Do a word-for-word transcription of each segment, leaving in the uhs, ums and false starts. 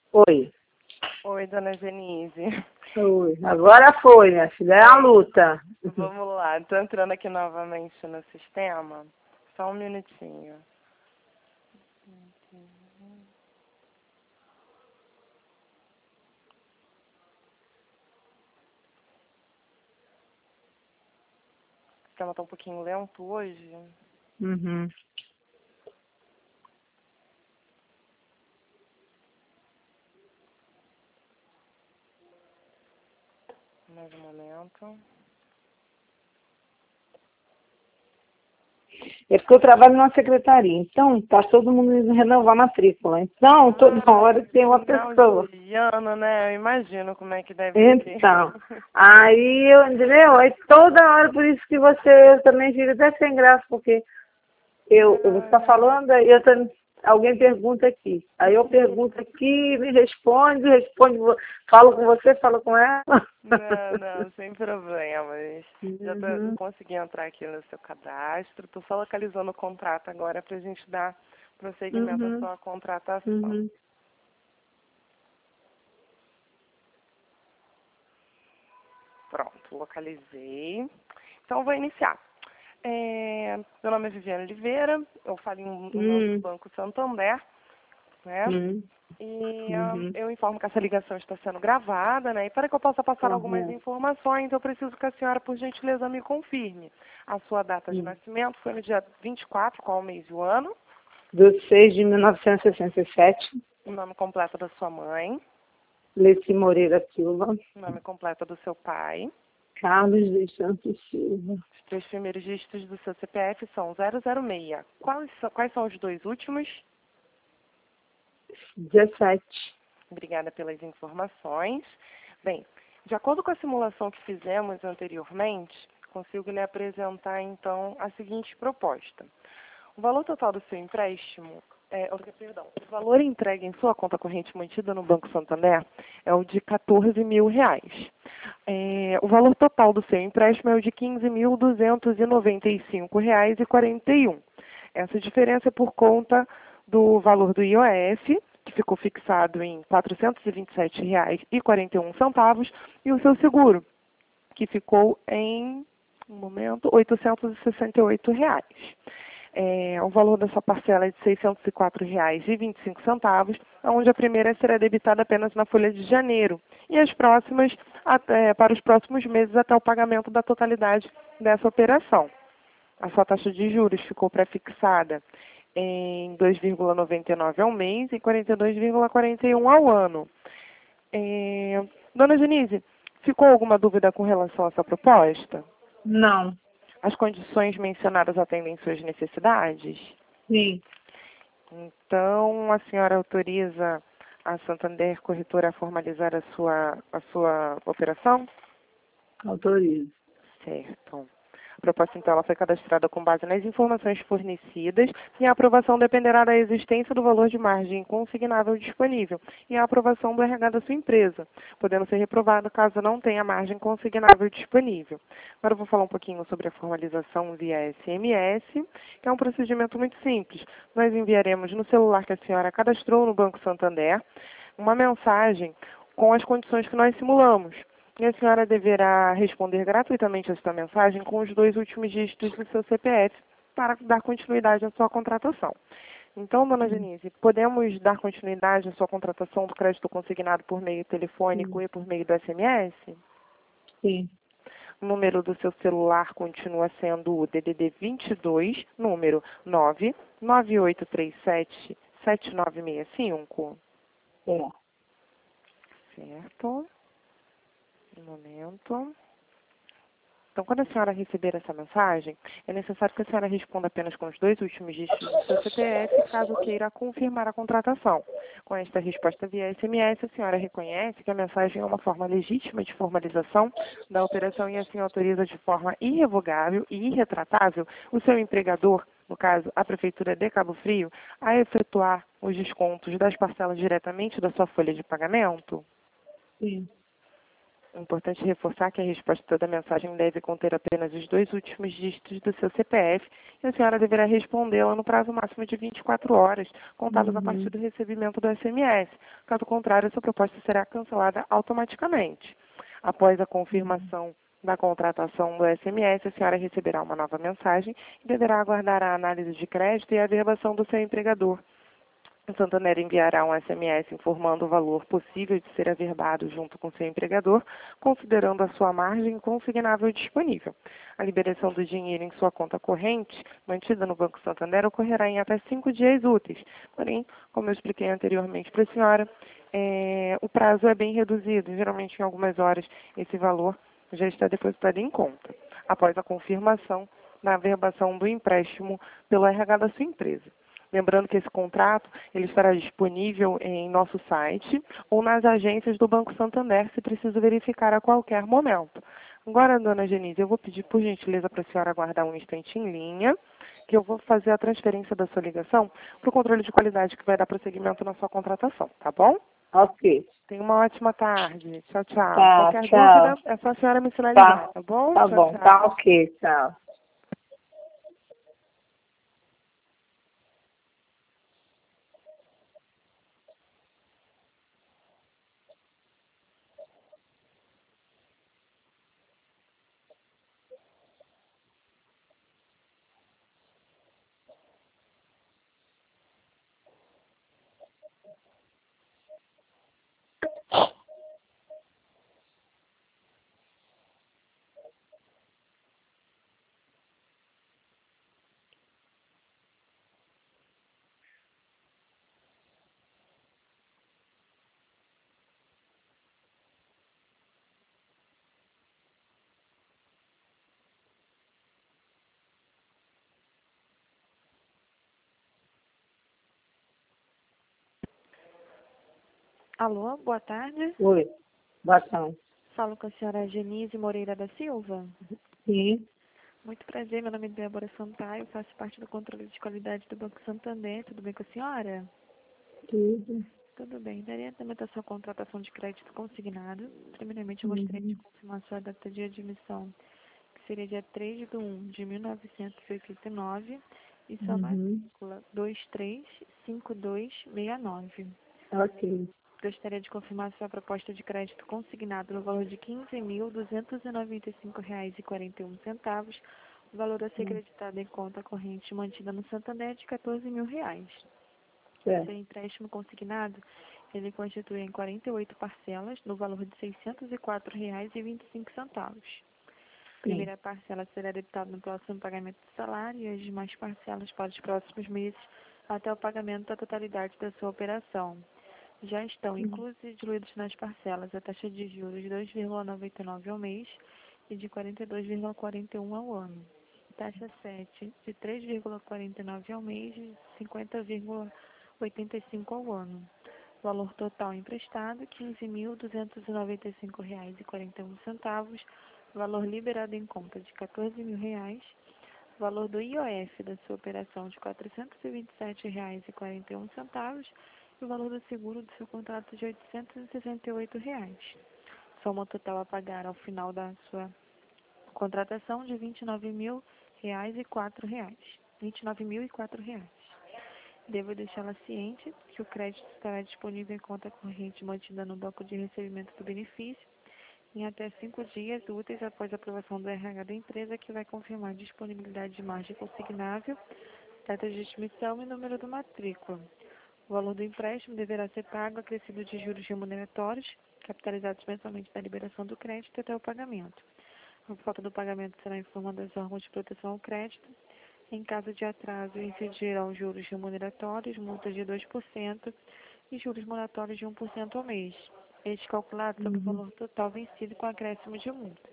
Oi. Oi, dona Genise. Oi. Agora foi, minha filha. É a luta. Vamos lá. Estou entrando aqui novamente no sistema. Só um minutinho. O sistema está um pouquinho lento hoje. Uhum. Mais um momento. É porque eu trabalho numa secretaria, então tá todo mundo indo renovar a matrícula. Então, toda Ah, hora tem uma final pessoa. de ano, né? Eu imagino como é que deve ser. Então, aí eu, entendeu? Aí toda hora, por isso que você eu também fica até sem graça, porque eu, eu- você está falando, aí eu tô, alguém pergunta aqui. Aí eu pergunto aqui, me responde, responde, vo- falo com você, falo com ela. Não, não, sem problemas. Já tô, Uhum, consegui entrar aqui no seu cadastro. Estou só localizando o contrato agora para a gente dar prosseguimento à uhum, sua contratação. uhum. Pronto, localizei. Então, vou iniciar. É, meu nome é Viviane Oliveira, eu falo em, em nome do Hum, Banco Santander, né? hum, E ah, uhum. eu informo que essa ligação está sendo gravada, né? E para que eu possa passar algumas Correto. informações, eu preciso que a senhora, por gentileza, me confirme. A sua data de Hum. nascimento foi no dia vinte e quatro, qual o mês e o ano? Do seis de mil novecentos e sessenta e sete, O nome completo da sua mãe, Leci Moreira Silva, o nome completo do seu pai. Carlos dos Santos Silva, Os três primeiros dígitos do seu C P F são zero zero seis. Quais são, quais são os dois últimos? dezessete. Obrigada pelas informações. Bem, de acordo com a simulação que fizemos anteriormente, consigo lhe apresentar, então, a seguinte proposta. O valor total do seu empréstimo, é, ou, perdão, o valor entregue em sua conta corrente mantida no Banco Santander é o de quatorze mil reais. É, o valor total do seu empréstimo é o de quinze mil duzentos e noventa e cinco reais e quarenta e um. Essa diferença é por conta do valor do I O F, que ficou fixado em quatrocentos e vinte e sete reais e quarenta e um centavos, e o seu seguro, que ficou em, um momento, oitocentos e sessenta e oito reais. É, o valor da sua parcela é de seiscentos e quatro reais e vinte e cinco centavos, onde a primeira será debitada apenas na folha de janeiro e as próximas até, para os próximos meses até o pagamento da totalidade dessa operação. A sua taxa de juros ficou prefixada em dois vírgula noventa e nove ao mês e quarenta e dois vírgula quarenta e um ao ano. É, Dona Denise, ficou alguma dúvida com relação a essa proposta? Não, As condições mencionadas atendem suas necessidades? sim, Então, a senhora autoriza a Santander Corretora a formalizar a sua, a sua operação? autorizo. Certo. A proposta, então, ela foi cadastrada com base nas informações fornecidas e a aprovação dependerá da existência do valor de margem consignável disponível e a aprovação do R H da sua empresa, podendo ser reprovado caso não tenha margem consignável disponível. Agora eu vou falar um pouquinho sobre a formalização via S M S, que é um procedimento muito simples. Nós enviaremos no celular que a senhora cadastrou no Banco Santander uma mensagem com as condições que nós simulamos. E a senhora deverá responder gratuitamente a esta mensagem com os dois últimos dígitos do seu C P F para dar continuidade à sua contratação. Então, dona Denise, podemos dar continuidade à sua contratação do crédito consignado por meio telefônico Sim, e por meio do S M S? sim. O número do seu celular continua sendo o D D D vinte e dois, número nove nove oito três sete sete nove seis cinco. É. Certo. Um momento. Então, quando a senhora receber essa mensagem, é necessário que a senhora responda apenas com os dois últimos dígitos do seu C P F, caso queira confirmar a contratação. Com esta resposta via S M S, a senhora reconhece que a mensagem é uma forma legítima de formalização da operação e assim autoriza de forma irrevogável e irretratável o seu empregador, no caso, a Prefeitura de Cabo Frio, a efetuar os descontos das parcelas diretamente da sua folha de pagamento? Sim. É importante reforçar que a resposta da mensagem deve conter apenas os dois últimos dígitos do seu C P F e a senhora deverá respondê-la no prazo máximo de vinte e quatro horas, contadas a partir Uhum. do recebimento do S M S. Caso contrário, sua proposta será cancelada automaticamente. Após a confirmação da contratação do S M S, a senhora receberá uma nova mensagem e deverá aguardar a análise de crédito e a averbação do seu empregador. O Santander enviará um S M S informando o valor possível de ser averbado junto com seu empregador, considerando a sua margem consignável disponível. A liberação do dinheiro em sua conta corrente, mantida no Banco Santander, ocorrerá em até cinco dias úteis. Porém, como eu expliquei anteriormente para a senhora, é, o prazo é bem reduzido. Geralmente, em algumas horas, esse valor já está depositado em conta, após a confirmação da averbação do empréstimo pelo R H da sua empresa. Lembrando que esse contrato ele estará disponível em nosso site ou nas agências do Banco Santander, se preciso verificar a qualquer momento. Agora, dona Genise, eu vou pedir por gentileza para a senhora aguardar um instante em linha, que eu vou fazer a transferência da sua ligação para o controle de qualidade que vai dar prosseguimento na sua contratação, tá bom? Ok. Tenha uma ótima tarde. Tchau, tchau. Tá, Qualquer tchau. dúvida, é só a senhora me sinalizar, Tá. tá bom? Tá Tchau, bom. Tá tchau. ok. Tchau. Alô, boa tarde. Oi. Boa tarde. Falo com a senhora Genise Moreira da Silva. Sim. Muito prazer, meu nome é Débora Sampaio, faço parte do controle de qualidade do Banco Santander. Tudo bem com a senhora? Tudo. Tudo bem. Daria também a sua contratação de crédito consignado. Primeiramente, eu gostaria de Uhum. confirmar sua data de admissão, que seria dia três de um de mil novecentos e oitenta e nove, e sua Uhum. matrícula dois três cinco dois seis nove. Ok. Gostaria de confirmar sua proposta de crédito consignado no valor de quinze mil duzentos e noventa e cinco reais e quarenta e um centavos, o valor a ser Hum. creditado em conta corrente mantida no Santander de quatorze mil reais. Certo. Seu empréstimo consignado, ele constitui em quarenta e oito parcelas, no valor de seiscentos e quatro reais e vinte e cinco centavos. A Sim. primeira parcela será debitada no próximo pagamento do salário e as demais parcelas para os próximos meses, até o pagamento da totalidade da sua operação. Já estão Hum. inclusos e diluídos nas parcelas a taxa de juros de dois vírgula noventa e nove ao mês e de quarenta e dois vírgula quarenta e um ao ano. Taxa sete de três vírgula quarenta e nove ao mês e cinquenta vírgula oitenta e cinco ao ano. Valor total emprestado, quinze mil duzentos e noventa e cinco reais e quarenta e um centavos. Valor liberado em conta de quatorze mil reais. Valor do I O F da sua operação de quatrocentos e vinte e sete reais e quarenta e um centavos. E o valor do seguro do seu contrato de oitocentos e sessenta e oito reais. Soma total a pagar ao final da sua contratação de vinte e nove mil reais e quatro reais. vinte e nove mil e quatro reais. Devo deixá-la ciente que o crédito estará disponível em conta corrente mantida no banco de recebimento do benefício em até cinco dias úteis após a aprovação do R H da empresa, que vai confirmar disponibilidade de margem consignável, data de admissão e número do matrícula. O valor do empréstimo deverá ser pago acrescido de juros remuneratórios, capitalizados mensalmente na liberação do crédito até o pagamento. A falta do pagamento será informada aos órgãos de proteção ao crédito. Em caso de atraso, incidirão juros remuneratórios, multas de dois por cento e juros moratórios de um por cento ao mês. Este calculado sobre o Uhum. valor total vencido com acréscimo de multa.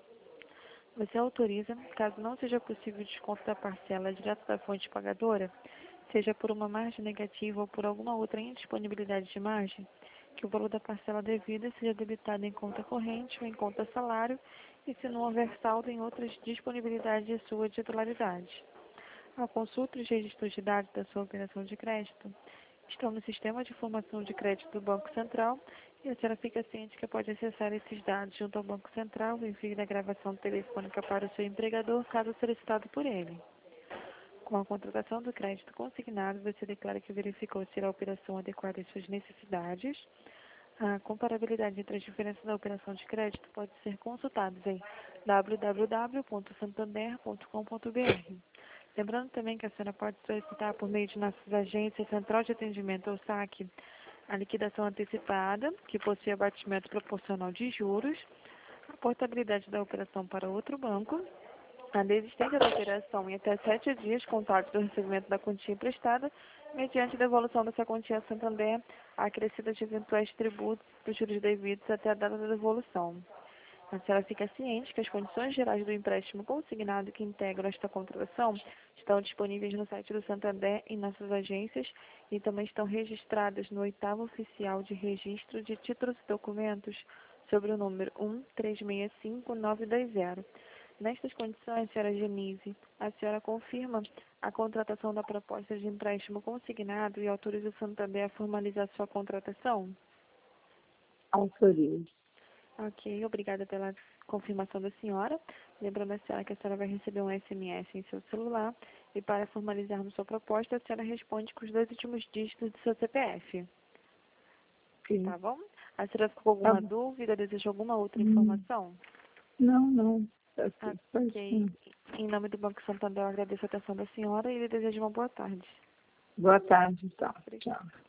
Você autoriza, caso não seja possível o desconto da parcela direto da fonte pagadora, seja por uma margem negativa ou por alguma outra indisponibilidade de margem, que o valor da parcela devida seja debitado em conta corrente ou em conta salário, e se não houver saldo em outras disponibilidades de sua titularidade. A consulta os registros de dados da sua operação de crédito estão no Sistema de Informação de Crédito do Banco Central E a senhora fica ciente que pode acessar esses dados junto ao Banco Central, o envio da gravação telefônica para o seu empregador, caso solicitado por ele. Com a contratação do crédito consignado, você declara que verificou se a operação adequada às suas necessidades. A comparabilidade entre as diferenças da operação de crédito pode ser consultada em w w w ponto santander ponto com ponto b r. Lembrando também que a senhora pode solicitar por meio de nossas agências, Central de Atendimento ou saque, a liquidação antecipada, que possui abatimento proporcional de juros, a portabilidade da operação para outro banco, a desistência da operação em até sete dias contados do recebimento da quantia emprestada, mediante devolução dessa quantia a Santander, a acrescida de eventuais tributos dos juros devidos até a data da devolução. A senhora fica ciente que as condições gerais do empréstimo consignado que integram esta contratação estão disponíveis no site do Santander em nossas agências e também estão registradas no oitavo oficial de registro de títulos e documentos sobre o número um três seis cinco nove dois zero. Nestas condições, senhora Genise, a senhora confirma a contratação da proposta de empréstimo consignado e autoriza o Santander a formalizar sua contratação? Autorizo. Ok, obrigada pela confirmação da senhora. Lembrando a senhora que a senhora vai receber um S M S em seu celular e para formalizarmos sua proposta, a senhora responde com os dois últimos dígitos do seu C P F. Sim. Tá bom? A senhora ficou com alguma Tá. dúvida, deseja alguma outra Hum. informação? Não, não. Tá tudo Ok. certinho. Em nome do Banco Santander, eu agradeço a atenção da senhora e lhe desejo uma boa tarde. Boa tarde, então. Obrigada. Tchau.